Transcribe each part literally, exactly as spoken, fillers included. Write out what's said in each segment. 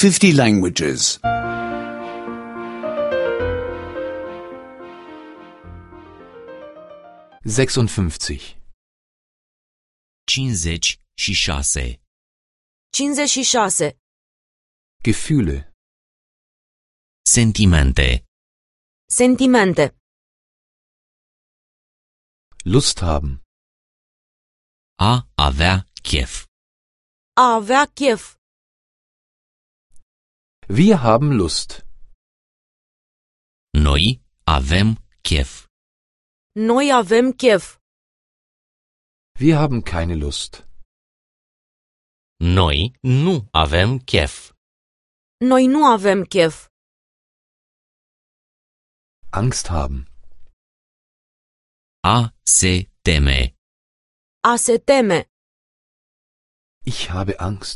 fifty languages. sechsundfünfzig. cincizeci și șase. cincizeci și șase. Gefühle. Sentimente. Sentimente. Lust haben. A avea chef. A avea chef. Wir haben Lust. Noi avem chef. Noi avem chef. Wir haben keine Lust. Noi nu avem chef. Noi nu avem chef. Angst haben. A se teme. A se teme. Ich habe Angst.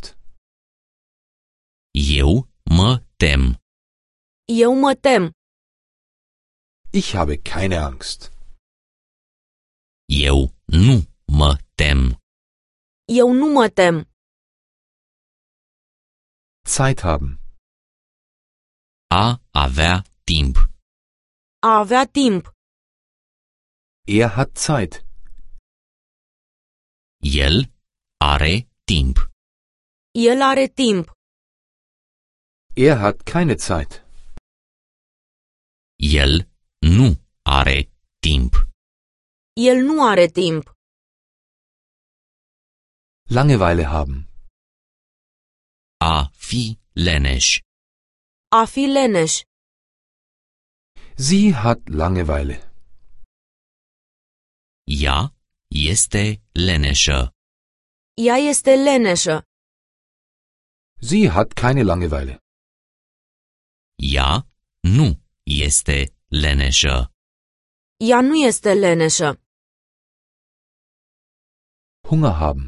Eu mă tem. Eu mă tem. Ich habe keine Angst. Eu nu mă tem. Eu nu mă tem. Zeit haben. A avea timp. A avea timp. Er hat Zeit. El are timp. El are timp. Er hat keine Zeit. El nu are timp. El nu are timp. Langeweile haben. A fi leneș. A fi leneș. Sie hat Langeweile. Ea este leneșă. Ea este leneșă. Sie hat keine Langeweile. Ea nu este leneșă. Ea nu este leneșă. Hunger haben.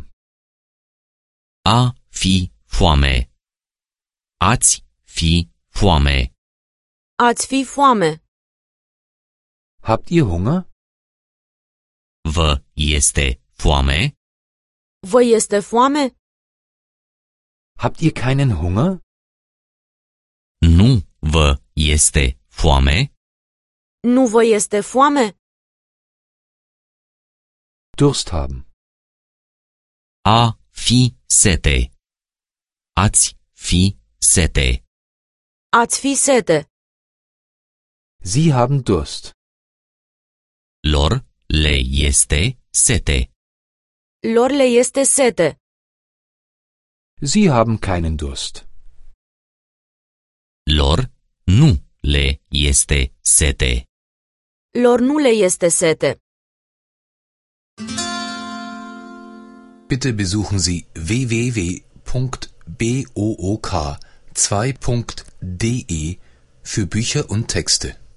A fi foame. Ați fi foame. Ați fi foame. Habt ihr Hunger? Vă este foame? Vă este foame? Habt ihr keinen Hunger? Nu vă este foame? Nu vă este foame? Durst haben. A fi sete. Ați fi sete. Ați fi sete. Sie haben Durst. Lor le este sete. Lor le este sete. Sie haben keinen Durst. Lor nu le este sete. Lor nu le este sete. Bitte besuchen Sie w w w punkt book zwei punkt de für Bücher und Texte.